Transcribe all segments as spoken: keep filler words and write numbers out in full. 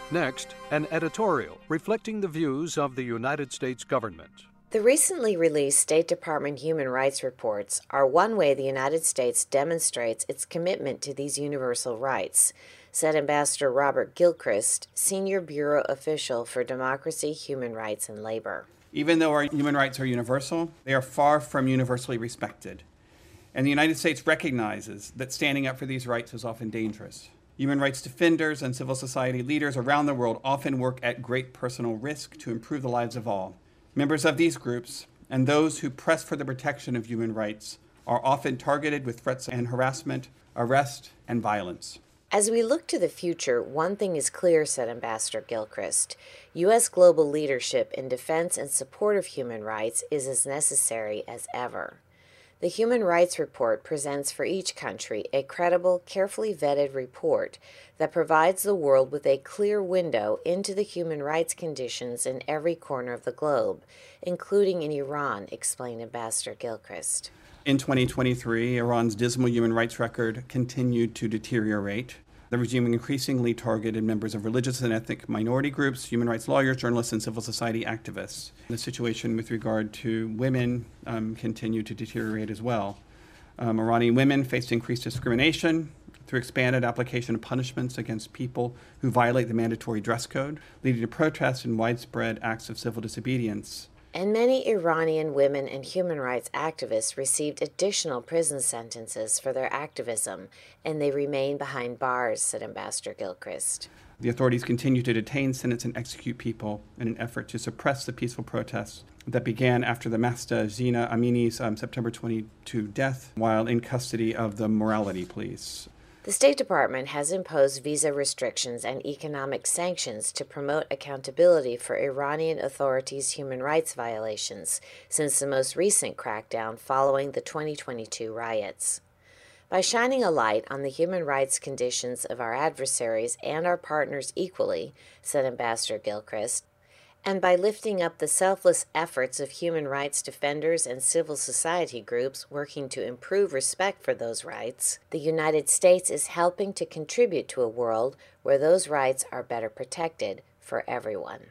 Next, an editorial reflecting the views of the United States government. The recently released State Department human rights reports are one way the United States demonstrates its commitment to these universal rights, said Ambassador Robert Gilchrist, Senior Bureau Official for Democracy, Human Rights, and Labor. Even though our human rights are universal, they are far from universally respected. And the United States recognizes that standing up for these rights is often dangerous. Human rights defenders and civil society leaders around the world often work at great personal risk to improve the lives of all. Members of these groups and those who press for the protection of human rights are often targeted with threats and harassment, arrest, and violence. As we look to the future, one thing is clear, said Ambassador Gilchrist. U S global leadership in defense and support of human rights is as necessary as ever. The Human Rights Report presents for each country a credible, carefully vetted report that provides the world with a clear window into the human rights conditions in every corner of the globe, including in Iran, explained Ambassador Gilchrist. In twenty twenty-three, Iran's dismal human rights record continued to deteriorate. The regime increasingly targeted members of religious and ethnic minority groups, human rights lawyers, journalists, and civil society activists. The situation with regard to women um, continued to deteriorate as well. Um, Iranian women faced increased discrimination through expanded application of punishments against people who violate the mandatory dress code, leading to protests and widespread acts of civil disobedience. And many Iranian women and human rights activists received additional prison sentences for their activism, and they remain behind bars, said Ambassador Gilchrist. The authorities continue to detain, sentence, and execute people in an effort to suppress the peaceful protests that began after the Mahsa Zina Amini's um, September twenty-second death while in custody of the morality police. The State Department has imposed visa restrictions and economic sanctions to promote accountability for Iranian authorities' human rights violations since the most recent crackdown following the twenty twenty-two riots. By shining a light on the human rights conditions of our adversaries and our partners equally, said Ambassador Gilchrist, and by lifting up the selfless efforts of human rights defenders and civil society groups working to improve respect for those rights, the United States is helping to contribute to a world where those rights are better protected for everyone.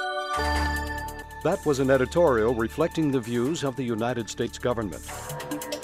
That was an editorial reflecting the views of the United States government.